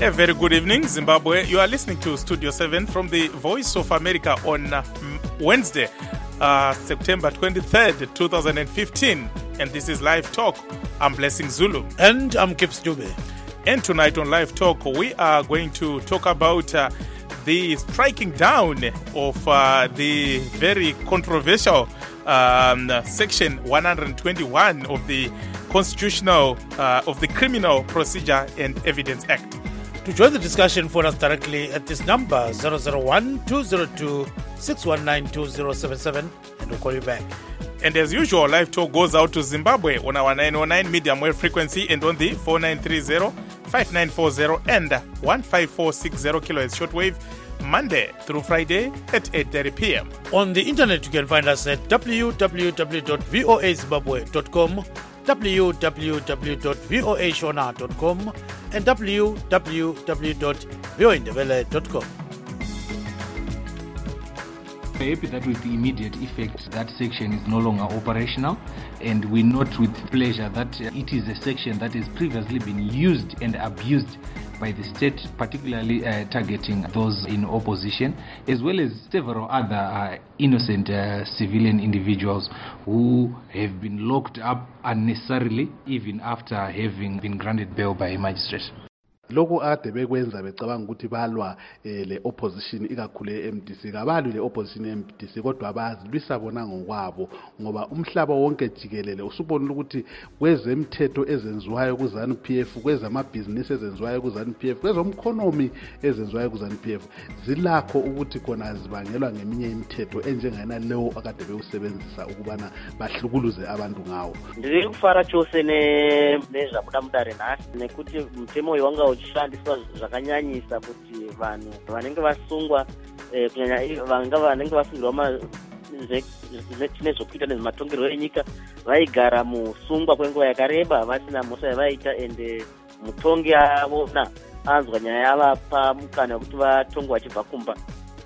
A very good evening, Zimbabwe. You are listening to Studio 7 from the Voice of America on Wednesday, September 23rd, 2015. And this is Live Talk. I'm Blessing Zulu. And I'm Kips Dube. And tonight on Live Talk, we are going to talk about the striking down of the very controversial Section 121 of the Constitutional, of the Criminal Procedure and Evidence Act. To join the discussion, phone us directly at this number 001-202-619-2077 and we'll call you back. And as usual, Live Talk goes out to Zimbabwe on our 909 medium wave frequency and on the 4930-5940 and 15460 kilohertz shortwave, Monday through Friday at 8:30 p.m. On the internet, you can find us at www.voazimbabwe.com, www.voashona.com, and www.voindevele.com. We're happy that with the immediate effect that section is no longer operational, and we note with pleasure that it is a section that has previously been used and abused by the state, particularly targeting those in opposition, as well as several other innocent civilian individuals who have been locked up unnecessarily, even after having been granted bail by a magistrate. Lokho ade bekwenza becabanga ukuthi balwa le opposition ikakhulu eMDC kabalwi le opposition eMDC kodwa bazilwisa bona ngokwabo ngoba umhlaba wonke jikelele usubona ukuthi kwezemthetho ezenziwayo ku ZANU-PF, kwezamabhizinisi ezenziwayo ku ZANU-PF, kwezomkhonomi ezenziwayo ku ZANU-PF zilakho ukuthi khona zibangelwa ngeminye imithetho enjengana leyo akade bewusebenzisa ukubana bahlukuluze abantu ngawo. Ndiri kufara chose nezvakudamudare nhasi nekuti mutemo wanga uchishandiswa zvakanyanyisa kuti vanhu vanenge vasungwa kunyanya vanenge vasungirwa nezvokuita nezvematongerwo enyika vaigara musungwa kwenguva yakareba vasina mhosva yavaita, ende mutongi avona anzwa nyaya yavapa mukana wekuti vatongwe vachibva kumba.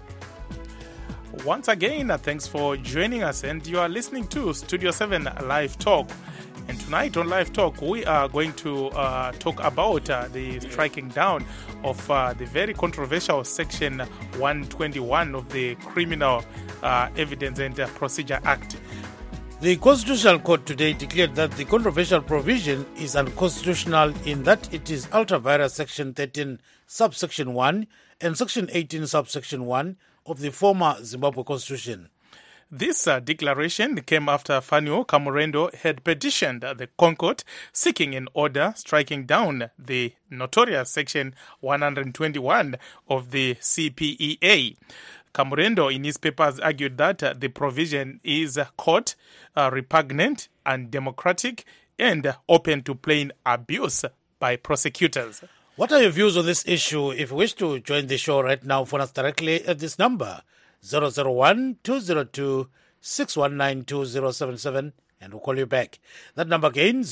Once again, thanks for joining us, and you are listening to Studio 7 Live Talk. And tonight on Live Talk, we are going to talk about the striking down of the very controversial Section 121 of the Criminal Evidence and Procedure Act. The Constitutional Court today declared that the controversial provision is unconstitutional in that it is ultra-vires Section 13, subsection 1 and Section 18, subsection 1 of the former Zimbabwe Constitution. This declaration came after Fanio Kamurendo had petitioned the Concourt seeking an order striking down the notorious Section 121 of the CPEA. Kamurendo in his papers argued that the provision is court repugnant, undemocratic, and open to plain abuse by prosecutors. What are your views on this issue? If you wish to join the show right now, phone us directly at this number 001-202-619-2077 and we'll call you back. That number again,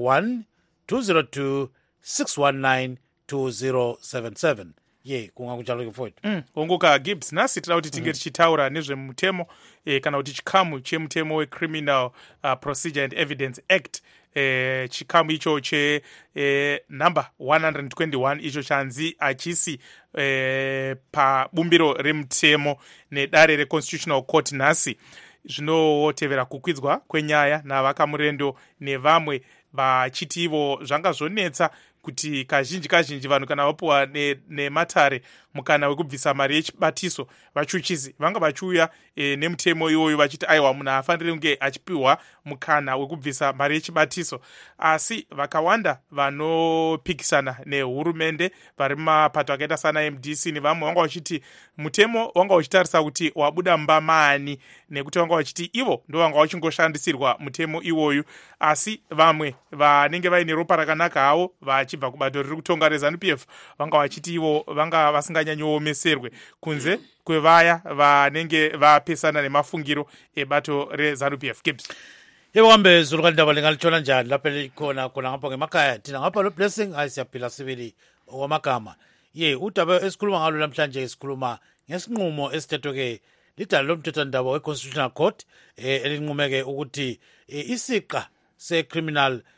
001-202-619-2077. Ye, kungakunjalo mfowethu. Unguka Gibbs, nasi tila kuti tinge tichitaura nezvemutemo kana kuti chikamu chemutemo we-Criminal Procedure and Evidence Act. Chikamu icho che number 121 icho chanzi achisi pa bumbiro remutemo nedare re-Constitutional Court nasi zvinotevera kukwidzwa kwenyaya navakamurendo nevamwe vachiti ivo zvanga zvonetsa kuti kazhinji vanhu kana vapuwa nematare mukana wekubvisa mari yechibatiso vachuchisi vanga vachiuya nemutemo iwoyo vachiti aiwa munhu afaniri kunge achipiwa mukana wekubvisa mari yechibatiso, asi vakawanda vanopikisana nehurumende vari mumapato akaita sana MDC nevamwe vanga vachiti mutemo wanga uchitarisa kuti wabuda mbamani nekuti vanga vachiti ivo ndo vanga vachingoshandisirwa mutemo iwoyu, asi vamwe vanenge vaine ropa rakanaka havo vachibva kubato riri kutonga reZANU-PF vanga vachiti ivo vanga vasinganyanyomeserwe kunze kwevaya vanenge vapesana nemafungiro ebato reZANU-PF. Gibbs. Yebo kambe Zulu kandaba lingalithola njani lapha likhona ngapha ngemakhaya thina ngapha lo Blessing ayisiyaphila sibili okwamagama. Ye udaba esikhuluma ngalo namhlanje esikhuluma ngesinqumo esithethwe ke lidala lomthethwandaba we-Constitutional Court elinqumeke ukuthi isiqa se-Criminal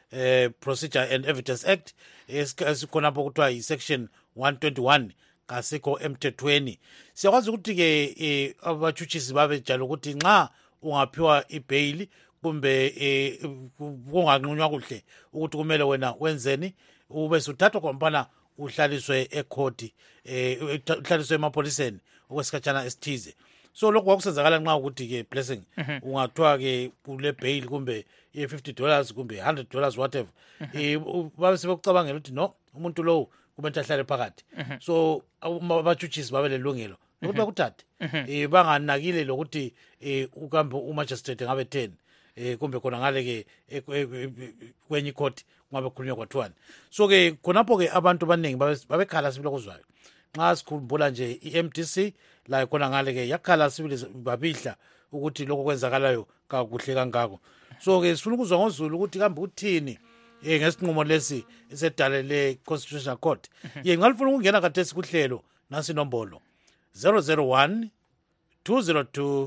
Procedure and Evidence Act esikhonapho kuthiwa yi-section 121 kasikho emthethweni. Siyakwazi ukuthi-ke abatshutshisi babejala ukuthi nxa ungaphiwa ibheyili kumbe kunganqunywa kuhle ukuthi kumele wena wenzeni, ube suthathwa khompana uhlaliswe ekhoti, uhlaliswe emapholiseni okwesikhatshana esithize. So lokho kwakusenzakala nxa ukuthi-ke Blessing ungathiwa-ke kule bheyili kumbe $50 kumbe $100 whatever, babe sebekucabangela ukuthi no, umuntu lowu kumele ahlale phakathi. So abatshutshisi babe lelungelo lokuthi bakuthathe, banganakile lokuthi ukambe umagistrate ngabe 10 kumbe khona ngale-ke kwenye ikhoti kungabe khulunywa kwathiwani. So-ke khonapho-ke abantu abaningi babekhala sibili okuzwayo. Nxa sikhumbula nje i-MDC la khona ngale-ke yakhala sibili babihla ukuthi lokho kwenzakalayo kakuhle kangako. So-ke sifuna ukuzwa ngoZulu ukuthi kambe uthini ngesinqumo lesi esedalele Constitutional Court. Ngalifuna ukungena kathesi kuhlelo nasi inombolo 001 202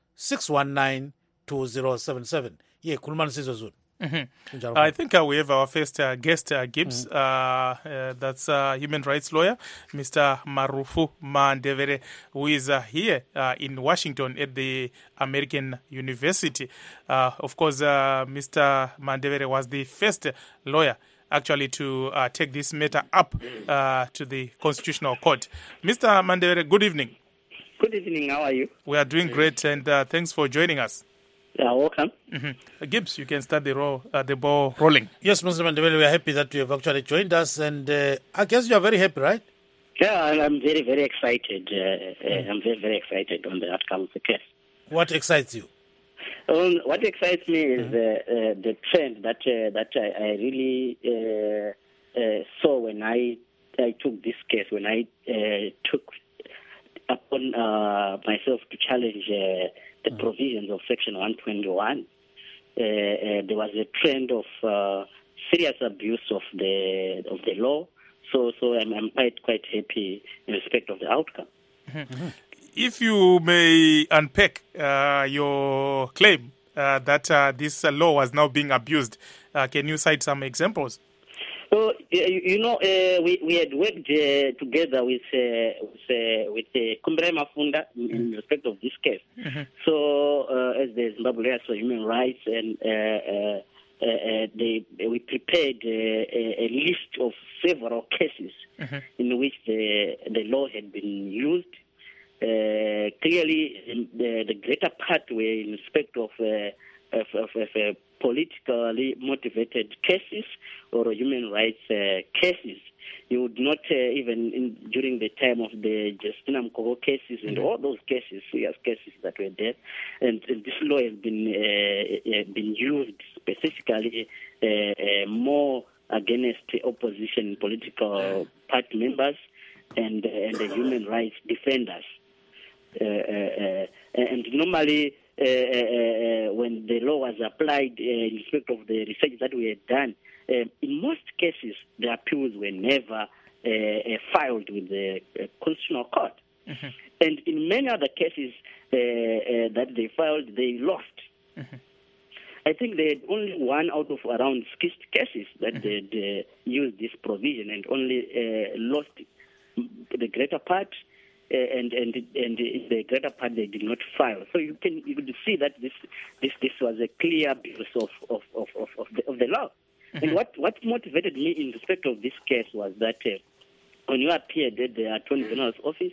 619 2077. Khuluma nisizwe Zulu. I think we have our first guest, Gibbs. That's human rights lawyer, Mr. Marufu Mandevere, who is here in Washington at the American University. Of course, Mr. Mandevere was the first lawyer actually to take this matter up to the Constitutional Court. Mr. Mandevere, good evening. Good evening. How are you? We are doing great, and thanks for joining us. Yeah, welcome. Gibbs, you can start the ball rolling. Yes, Mr. Mandevere, we are happy that you have actually joined us, and I guess you are very happy, right? Yeah, I'm very, very excited. I'm very, very excited on the outcome of the case. What excites you? What excites me is the trend that I really saw when I took this case, when I took upon myself to challenge the provisions of Section 121. There was a trend of serious abuse of the law. So I'm quite happy in respect of the outcome. If you may unpack your claim that this law was now being abused, can you cite some examples? So we had worked together with Kumbere Mafunda in respect of this case. So as the Zimbabwe Lawyers for Human Rights, and we prepared a list of several cases in which the law had been used. Clearly, the greater part were in respect of politically motivated cases or human rights cases. You would not even during the time of the Justina Mkoko cases and all those cases, serious cases that were there, and this law has been used specifically more against opposition political party members and the human rights defenders. And normally, when the law was applied in respect of the research that we had done, in most cases the appeals were never filed with the Constitutional Court. And in many other cases that they filed, they lost. I think they had only one out of around 60 cases that they used this provision, and only lost the greater part. And the greater part they did not file. So you could see that this was a clear abuse of the law. And what motivated me in respect of this case was that when you appeared at the Attorney General's office,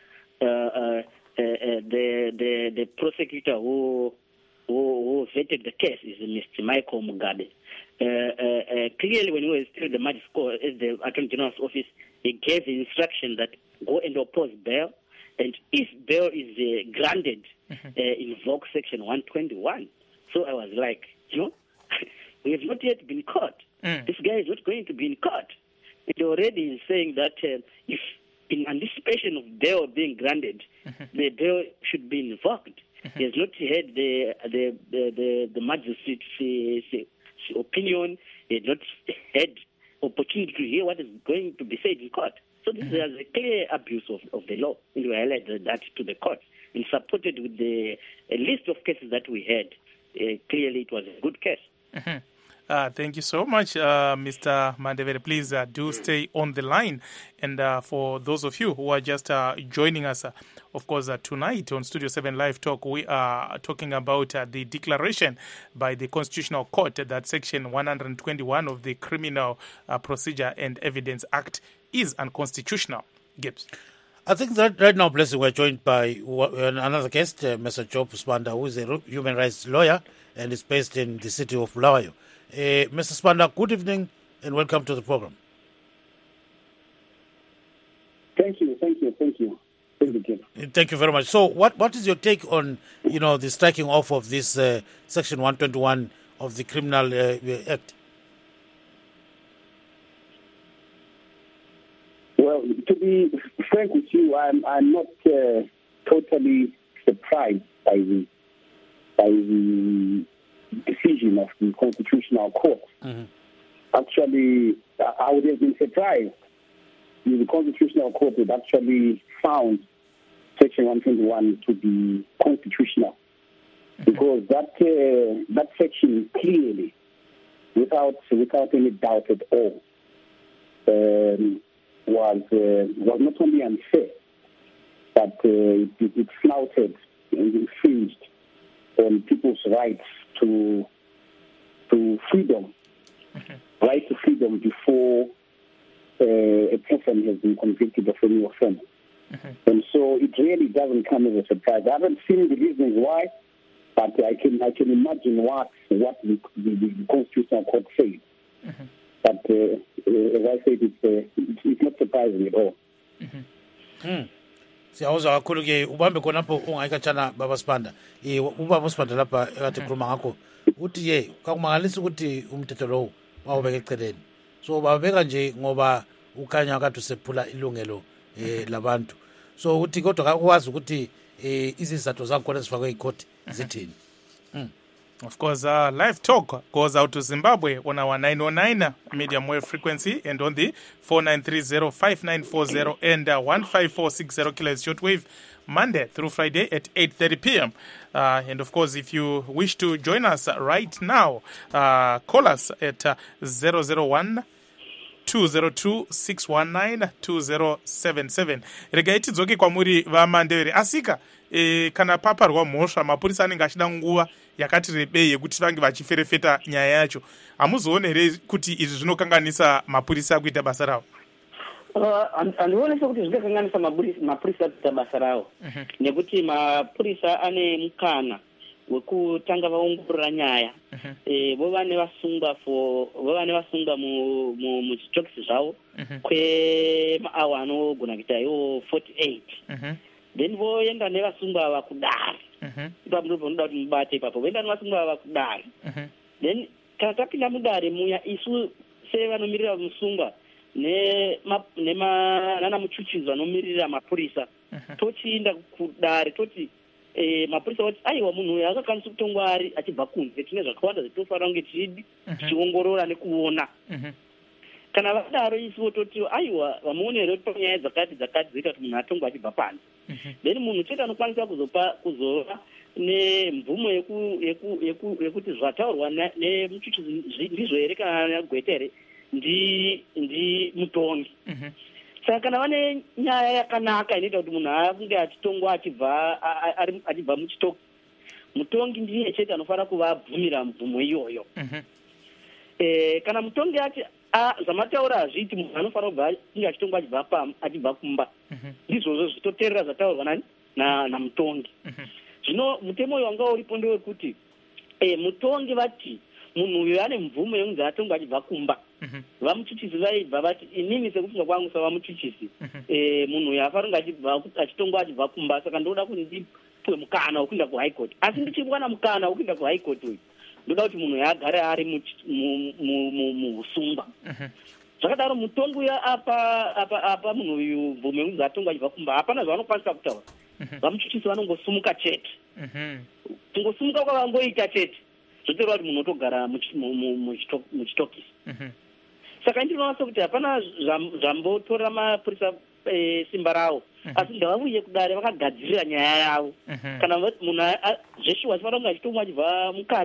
the prosecutor who vetted the case is Mr. Michael Mugabe. Clearly, when he was still the magistrate at the Attorney General's office, he gave the instruction that go and oppose bail, and if bail is granted, invoke Section 121. So I was like, we have not yet been caught. This guy is not going to be in court. It already is saying that if in anticipation of bail being granted, the bail should be invoked. He has not heard the magistrate's opinion. He has not had opportunity to hear what is going to be said in court. So this is a clear abuse of the law, and we highlighted that to the court and supported with a list of cases that we had. Clearly, it was a good case. Thank you so much, Mr. Mandevere. Please do stay on the line. And for those of you who are just joining us, of course, tonight on Studio 7 Live Talk, we are talking about the declaration by the Constitutional Court that Section 121 of the Criminal Procedure and Evidence Act is unconstitutional. Gibbs. I think that right now, Blessing, we're joined by another guest, Mr. Job Spanda, who is a human rights lawyer and is based in the city of Bulawayo. Mr. Spanda, good evening and welcome to the program. Thank you. Thank you, Jim. Thank you very much. So what is your take on, the striking off of this Section 121 of the Criminal Act? Well, to be frank with you, I'm not totally surprised by the decision of the Constitutional Court. Mm-hmm. Actually, I would have been surprised if the Constitutional Court had actually found Section 121 to be constitutional, because that section clearly, without any doubt at all, was not only unfair, but it flouted and infringed on people's rights to freedom, right to freedom before a person has been convicted of any offense. And so it really doesn't come as a surprise. I haven't seen the reasons why, but I can imagine what the Constitutional Court said. But as I said, it's not surprising at all. Siyawuzwa kakhulu ke ubambe khonapho ungayikatshana baba Spanda. Ubaba Spanda lapha ekade khuluma ngakho uthi kakumangalisa ukuthi umthetho lo wawubeka eceleni. So babeka nje ngoba ukhanya kade usephula ilungelo labantu. So uthi kodwa akwazi ukuthi izizathu zakhona zifakwe ecourt zithini. Of course, live talk goes out to Zimbabwe on our 909 medium wave frequency and on the 4930-5940 and 15460 kilohertz shortwave Monday through Friday at 8:30 p.m. And of course, if you wish to join us right now, call us at 001 202-619-2077. Rega itidzoke kwamuri vaMandevere asika kana paparwa mhosva mapurisa anenge achida nguva yakati rebei yekuti vange vachiferefeta nyaya yacho. Hamuzoone here kuti izvi zvinokanganisa mapurisa kuita basa ravo? Handionese kuti zvinokanganisa mapurisa kuita basa ravo, nekuti mapurisa ane mukana wekutanga vaongorora nyaya. Vovane vasungwa muzvitokisi zvavo kwemaawa anogona kuita iwo 48. Then voenda nevasungwa ava kudare. Ipapo ndipo panoda kuti mubate ipapo. Voenda nevasungwa ava kudare. Then kana tapinda mudare muya, isu sevanomirira musungwa nana muchuchisi vanomirira mapurisa, tochiinda kudare toti mapurisa vati aiwa munhu uyu akakwanisa kutongwa ari achibva kunze, tine zvakawanda zvatofanira kunge tichiongorora nekuona. Kana vadaro isuwo toti aiwa vamuonere kuti panyaya dzakati zoita kuti munhu atongwa achibva panze. Then munhu chete anokwanisa kuzova nemvumo yekuti zvataurwa nemuchuchisi ndizvo here kana negwete here ndi mutongi. Saka kana vane nyaya yakanaka inoita kuti munhu akunge achitongwa achibva muchitoki, mutongi ndiye chete anofanira kuvabvumira mvumo iyoyo. Kana mutongi ati zvamataura hazviti munhu anofanira kunge achitongwa achibva kumba, ndizvozvo zvitoteerera zvataurwa namutongi. Zvino mutemo uyu wanga uripo ndewekuti mutongi vati munhu uyu ane mvumo yekunzi atongwa achibva kumba. Vamuchuchisi vaibva vati inini sekufunga kwangu savamuchuchisi, munhu uyu afanira kunge achitongwa achibva kumba, saka ndoda kuti ndipiwe mukana wekuenda kuhigh court. Asi ndichiwana mukana wekuenda kuhigh court uyu, ndoda kuti munhu uyu agare ari muusungwa. Zvakadaro mutongi uya apa munhu uyu mvumo yekunzi atongwa achibva kumba, hapana zvavanokwanisa kutaura. Vamuchuchisi vanongosumuka chete. Kungosumuka kwavangoita chete zvotoreva kuti munhu otogara muchitokisi. Saka ndinowanza kuti hapana zvambotorera mapurisa simba ravo, asi ngavauye kudare vakagadzirira nyaya yavo. Kana munhu zveshuwa achifanira kunge achitongwa achibva mukati,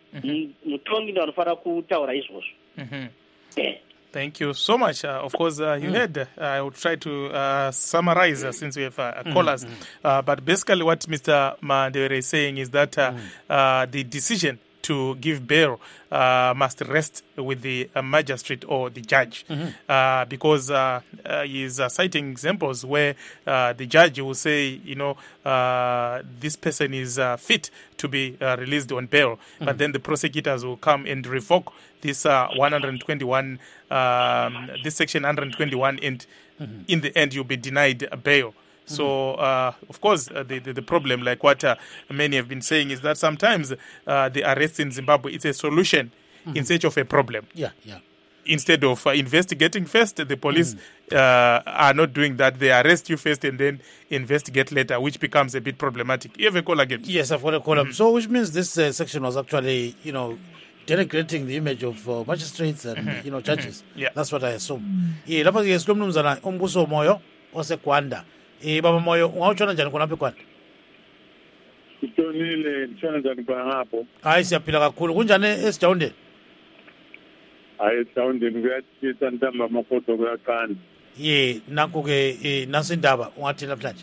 mutongi ndo anofanira kutaura izvozvo. Thank you so much. Of course, you heard. I will try to summarize since we have callers. But basically what Mr. Mandewere is saying is that the decision to give bail must rest with the magistrate or the judge, because he is citing examples where the judge will say, this person is fit to be released on bail, but then the prosecutors will come and revoke this 121, this section 121, and in the end you'll be denied bail. So, of course, the problem, like what many have been saying, is that sometimes the arrest in Zimbabwe is a solution in search of a problem. Instead of investigating first, the police are not doing that. They arrest you first and then investigate later, which becomes a bit problematic. You have a call again? Yes, I've got a call. So, which means this section was actually, denigrating the image of magistrates and, judges. That's what I assume. Lapha ke sinomnumzana uMbuso Moyo oseGwanda. Baba Moyo, ungawutshona njani khona apha eGwanda? Utonile ngitshona njani ngapho? Hayi siyaphila kakhulu. Kunjani eSijawundeni? Hayi eSijawundeni kuyathisa ntamba amafoto kuyaqanda. Nakho ke naso indaba ungathi namhlanje.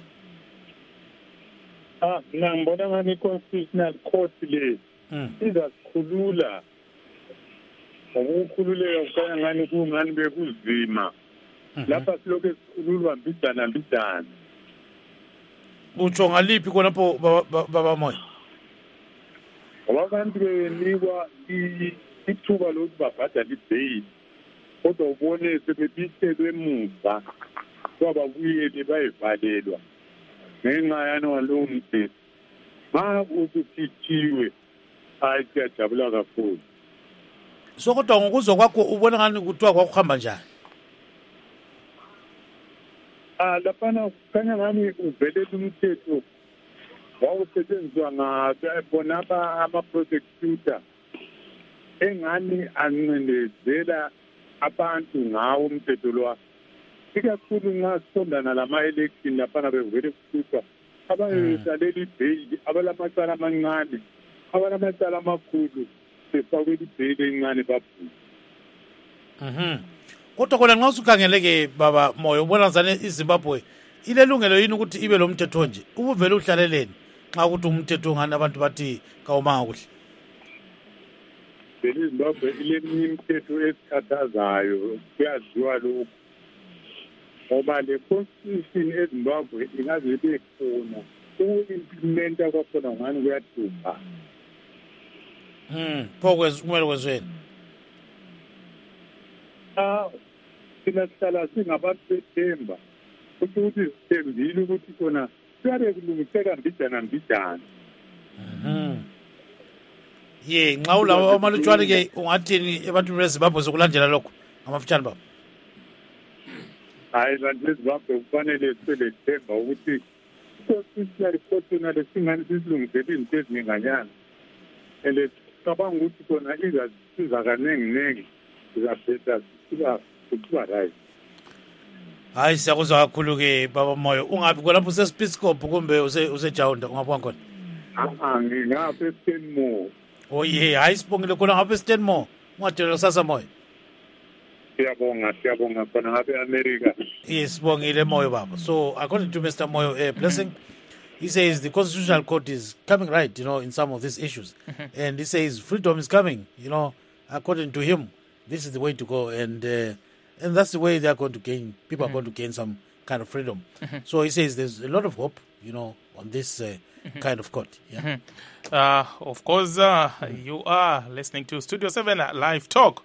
Mina ngibona ngani i-constitutional court le izasikhulula. Ukukhululeka kukhanya ngani kungani bekuzima. Lapha silokhu esikhululwa mbidana. Utsho ngaliphi khonapho Baba Moyo? Abantu benikwa ithuba lokuthi babhadale ibheyili, kodwa ubone sebebithelwe emuva kwababuyele bayivalelwa ngenxa yalowo mthetho. Ma usithithiwe, hayi siyajabula kakhulu. So kodwa ngokuzwa kwakho ubona ngani kuthiwa kwakuhamba njani? Laphana kukhanya ngani uvelele umthetho wawusetshenziswa ngabona ama-prosecutor engani ancindezela abantu ngawo umthetho lowa. Ikakhulu nxa sisondana lama-election laphana bevele kuhlutshwa abayesalela ibheyili, abalamacala amancane, abalamacala amakhulu befakwela ibheyili encane baphule. Kodwa khona nxa usukhangeleke Baba Moyo ubona ngani iZimbabwe ilelungelo yini ukuthi ibe lo mthetho nje ubuvele uhlaleleni xa ukuthi umthetho ngani abantu bathi kawumanga kuhle? iZimbabwe ileminye imithetho esikhathazayo kuyaziwa lokhu, ngoba le constitution eZimbabwe ingaze ibe khona uku-implementa kwakhona ngani kuyahlupha. Pho kumele kwenziweni? Thina sihlala singabantu bethemba ukuthi sithembile ukuthi khona kuyabe kulungiseka mbidana. Nxa ulawo amalutshwane ke ungathini ebantwini beZimbabwe sokulandela lokho ngamafutshane babo? Hayi, bantu beZimbabwe kufanele sebethemba ukuthi i-constitutional court yonale singani sisilungisele izinto ezininganyana, and cabanga ukuthi khona izasiza kanenginengi izaphetha kuthiwa right. Hayi siyakuzwa kakhulu ke Baba Moyo. Ungabi kwalapho useSpiskop kumbe useJawunda ungapha khona? Ngingapha eStenmore. Hayi sibongile khona ngapha eStenmore. Ungadela kusasa Moyo. Siyabonga khona ngapha eAmerica. Yes, sibongile Moyo baba. So according to Mr. Moyo, Blessing, he says the Constitutional Court is coming right, in some of these issues. And he says freedom is coming, according to him. This is the way to go, and that's the way they are going to gain. People are going to gain some kind of freedom. So he says there's a lot of hope, on this kind of court. Of course, you are listening to Studio 7 Live Talk.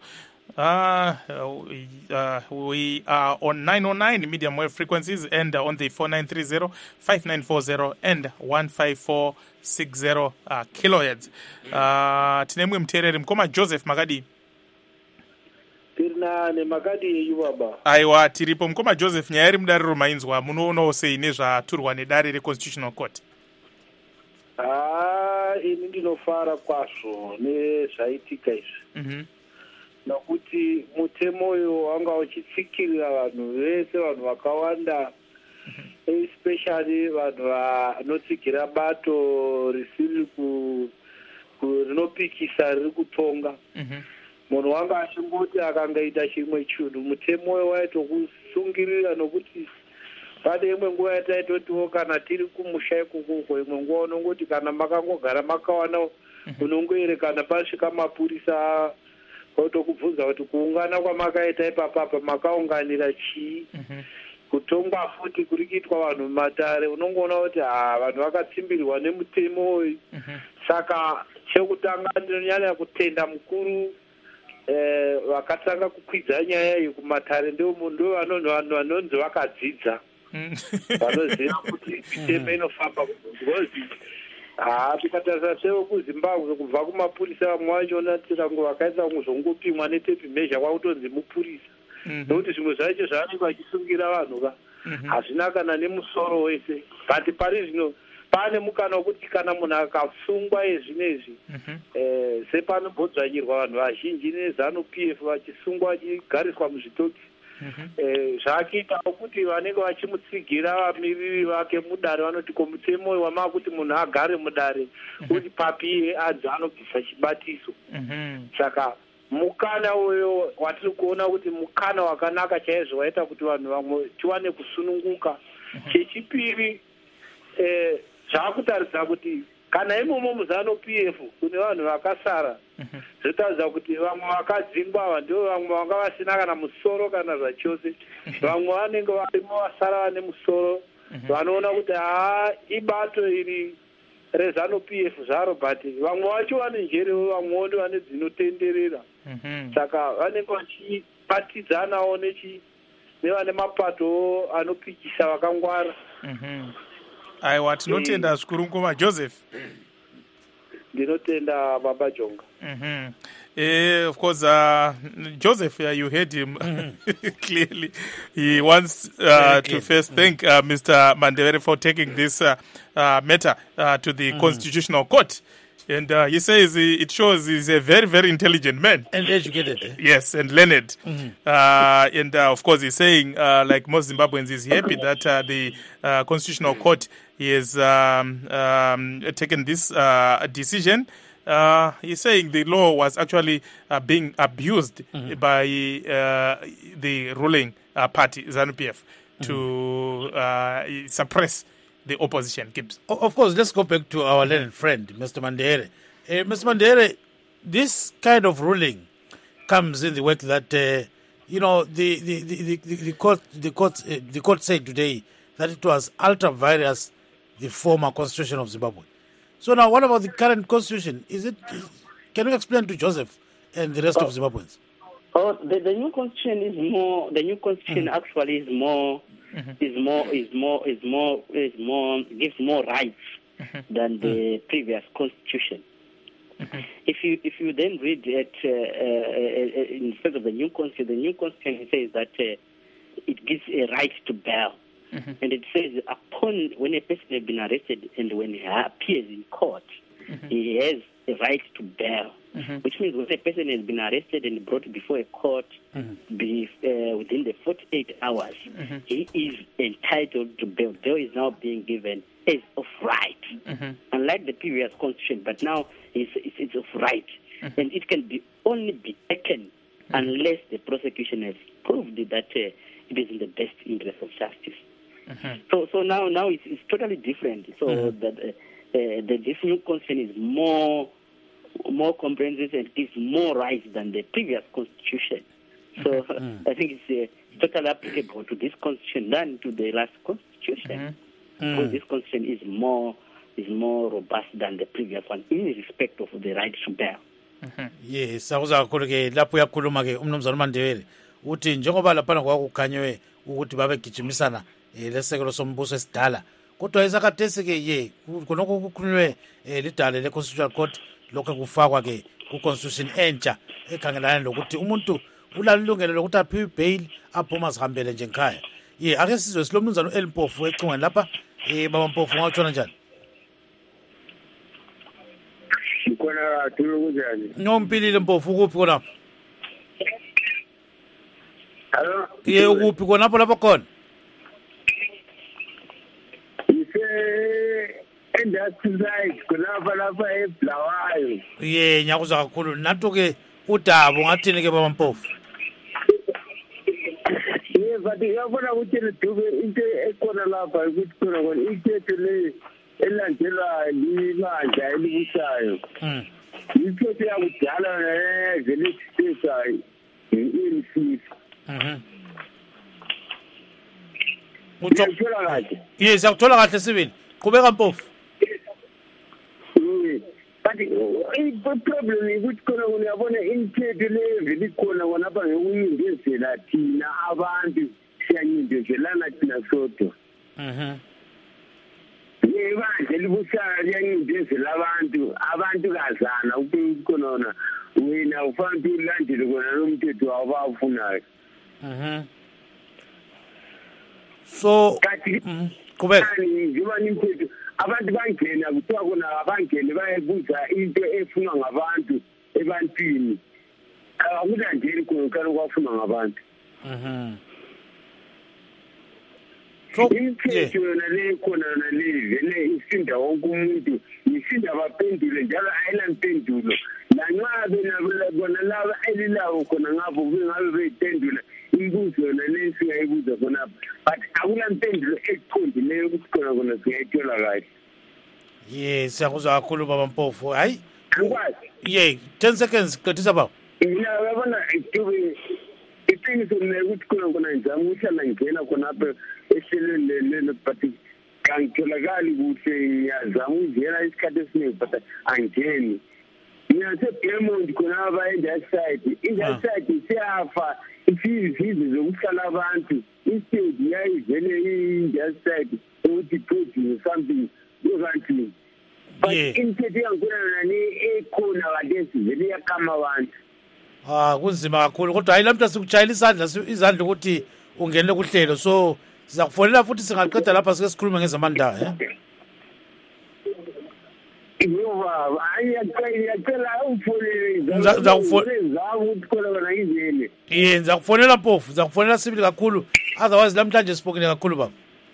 We are on 909 medium wave frequencies and on the 4930, 5940 and 15460 kilohertz. Tinemwe mterere mkoma Joseph Magadi. Tirinane Magadi yuwaba. Aiwa tiripo mkoma Joseph nyayari mudariro mainzwa munoona sei nezvaturwa nedare reConstitutional Court. Ini ndinofara kwazvo nezvaitika izvi. Nokuti mutemo uyu wanga uchitsikirira vanhu vese, vanhu vakawanda, especially vanhu vanotsigira bato risiri rinopikisa riri kutonga munhu wanga achingoti akangaita chimwe chinhu mutemo waitokusungirira nokuti pane imwe nguva yataitotiwo kana tiri kumusha ikukuko imwe nguva unongoti kana makangogara makawana unongoerekana pasvika mapurisa otokubvunza kuti kuungana kwamakaita ipapapa makaunganira chii kutongwa futi kuri kuitwa vanhu mumatare unongoona kuti vanhu vakatsimbirwa nemutemo uyu saka chekutanga ndinonyanya kutenda mukuru vakatanga kukwidza nyaya iyi kumatare ndo vanhu vanonzi vakadzidza vanoziva kuti mitemo inofamba because tikatarisa sevo kuzimbabwe kubva kumapurisa vamwe vachona tikango vakaita kuzongopimwa netepi mezha kwakutonzi mupurisa nokuti zvimwe zvacho zvavanenge vachisungira vanhu ka hazvina kana nemusoro wese but pari zvino pane mukana wekuti kana munhu akasungwa ezvinezvi sepanombodzvanyirwa vanhu vazhinji neZANU-PF vachisungwa vachigariswa muzvitoki zvakiitawo kuti vanenge vachimutsigira vamiriri vake mudare vanoti komutemo wamava kuti munhu agare mudare kuti papiye adzi anobvisa chibatiso saka mukana uyo watiri kuona kuti mukana wakanaka chaizvo waita kuti vanhu vamwe tiwane kusununguka chechipiri zvakutaridza kuti kana imomo muZANU-PF kune vanhu vakasara zvotaridza kuti vamwe vakadzingwa ava ndo vamwe vanga vasina kana musoro kana zvachose vamwe vanenge varimo vasara vane musoro vanoona kuti ibato iri reZANU-PF zvaro but vamwe vacho vane njerewo vamwewo ndo vane dzinotenderera saka vanenge vachibatidzanawo nevane mapato anopikisa vakangwara aiwa tinotenda zvikuru mukoma Joseph. Ndinotenda baba Jonga. Of course, Joseph, you heard him clearly. He wants to first thank Mr. Mandebere for taking this matter to the Constitutional Court. And he says it shows he's a very, very intelligent man. And educated. Yes, and learned. And of course, he's saying, like most Zimbabweans, he's happy that the Constitutional Court has taken this decision. He's saying the law was actually being abused by the ruling party, ZANU-PF, to suppress the opposition. Gibbs. Of course, let's go back to our learned friend, Mr. Mandebere. Mr. Mandebere, this kind of ruling comes in the wake that the court said today that it was ultra vires the former constitution of Zimbabwe. So now, what about the current constitution? Can you explain to Joseph and the rest of Zimbabweans? The new constitution is more. The new constitution actually is more. Gives more rights than the previous constitution. If you then read it instead of the new constitution says that it gives a right to bail, and it says when a person has been arrested and when he appears in court, he has a right to bail. Which means when a person has been arrested and brought before a court within the 48 hours, he is entitled to bail. Bail is now being given as of right, unlike the previous constitution, but now it's of right. And it can only be taken unless the prosecution has proved that it is in the best interest of justice. So now it's totally different. So that this new constitution is more comprehensive and gives more rights than the previous constitution. So I think it's totally applicable to this constitution than to the last constitution. Because this constitution is more robust than the previous one in respect of the right to bail. Yes, akuza kakhulu ke lapho yakhuluma ke umnumzana Mandebere uthi njengoba lapha kwakukhanywe ukuthi babegijimisana lesekelo sombuso esidala kodwa isakhathesi ke konke kukhulunywe lidale le Constitutional Court lokho kufakwa ke ku constitution entsha ekhangelana lokuthi umuntu ulalilungelo lokuthi aphiwe bail aphuma zihambele nje ngekhaya. Ake sizwe silomnumzana uElimpofu ecingweni lapha baba Mpofu ngawutshona njani? Khona tulukuzani. Ngompilile Mpofu kuphi khona? Hello. Kuphi khona lapho khona? industry side kulapha lapha eBlawayo. Ye nyakuzwa kakhulu. Nathi-ke uDabo ngathini-ke Baba Mpofu? But uyabona ukuthi lidube into ekhona lapha ukuthi khona ikhetho le elandelwa libandla elibusayo. Ikhetho yakudala vele sisa i-ANC. Uthola kahle. Yes, akuthola kahle Sibini. Qhubeka Mpofu. But the problem is ukuthi khona uyabona imithetho le vele khona wona apha ngekuyindezela thina abantu siyancindezelana thina sodwa. Ibandla elibusayo liyancindezela abantu kazana ukuthi khona wena ufanele ulandele kona lo mthetho wabafunayo. So qhubeka. Ngiba nimthetho abantu bangena kuthiwa kona abangene bayebuza into efunwa ngabantu ebantwini. Akulandeli khona kwafunwa ngabantu. Imithetho yona le khona yona le vele isinda wonke umuntu isinda baphendule njalo ayilampendulo lanxa bona laba elilawo khona ngabo ngabe beyiphendula imibuzo yona le singayibuza khona but akulampendulo eqondileyo ukuthi khona singayithola kahle. Yes, siyakuzwa kakhulu Baba Mpofu. Hayi ye 10 seconds qedisa baba. Mina uyabona iqiniso mina ukuthi khona ngizama ukuhlala ngena khona apha ehlelweni lelo but kangitholakali kuhle ngiyazama ukungena isikhathi esiningi but angeni. Mina seBlemond khona aba industry siyafa izizwe zokuhlala abantu instead yayivele industry ukuthi produce something ukanti but imithetho yakhona nani ekhona kade vele yakama abantu. Kunzima kakhulu kodwa hayi lamhla sikujayela izandla ukuthi ungene kuhlelo so sizakufonela futhi singaqeda lapha sike sikhulume ngezamandla Ngizakufonela Mpofu, ngizakufonela Sibili kakhulu otherwise namhlanje sipokile kakhulu baba.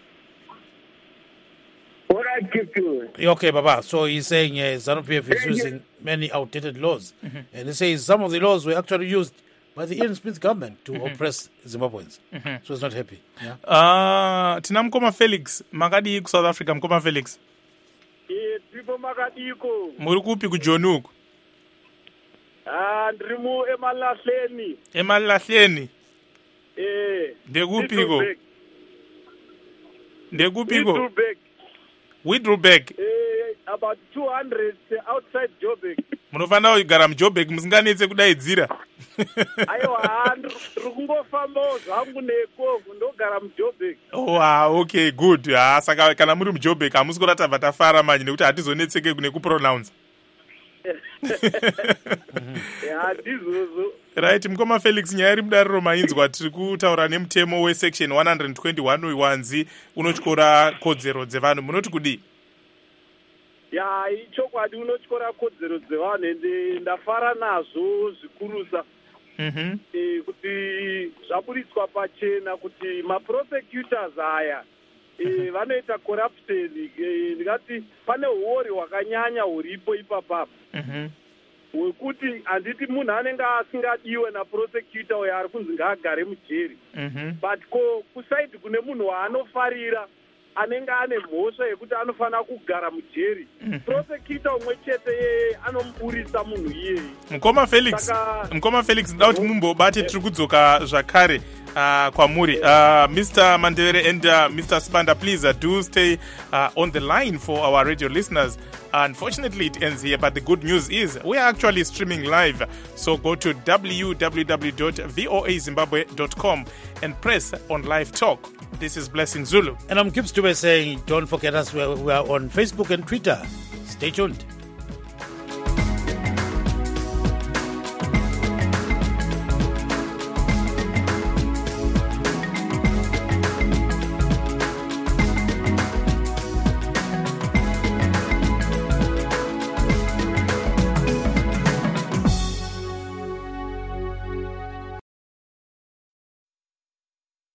Okay, Baba. So he's saying ZANU-PF is using many outdated laws. And he says some of the laws were actually used by the Ian Smith government to oppress Zimbabweans. So he's not happy. Tina Mkoma Felix, Magadi ku South Africa, Mkoma Felix. Tipo Magadiko. Muri kupi ku Jonuku? Ndrimu Emalahleni. Emalahleni? Ndekupiko? Ndekupiko? Widrubek. About 200 outside Joburg. Munofana kugara muJoburg musinganetse kudaidzira. Aiwa rukungofambawo zvangu neko ndogara muJoburg. Okay, good. Saka kana muri muJoburg hamusi kuratava tafara manje nekuti hatizonetseke nekupronounce. Hatizozo. Right, Mkoma Felix, nyaya iri mudariro mainzwa tiri kutaura nemutemo wesection 121 wewanzi unotyora kodzero dzevanhu. Munoti kudii? Ichokwadi unotyora kodzero dzevanhu ende ndafara nazvo zvikurusa. Kuti zvaburitswa pachena kuti maprosecutors aya vanoita corruption. Ndikati pane uori hwakanyanya huripo ipapapa. Wekuti handiti munhu anenge asingadiwe naprosecutor uyo ari kunzi ngaagare mujeri. But kusaidi kune munhu waanofarira anenge ane mhosva yekuti anofanira kugara mujeri. Prosecutor umwe chete yeye anomuburisa munhu iyeye. Mkoma Felix, ndoda kuti mumbobate tiri kudzoka zvakare kwamuri. Mr. Mandere and Mr. Sibanda, please do stay on the line for our radio listeners. Unfortunately, it ends here, but the good news is we are actually streaming live. So go to www.voazimbabwe.com and press on live talk. This is Blessing Zulu. And I'm Gibbs Dube saying, don't forget us, we are on Facebook and Twitter. Stay tuned.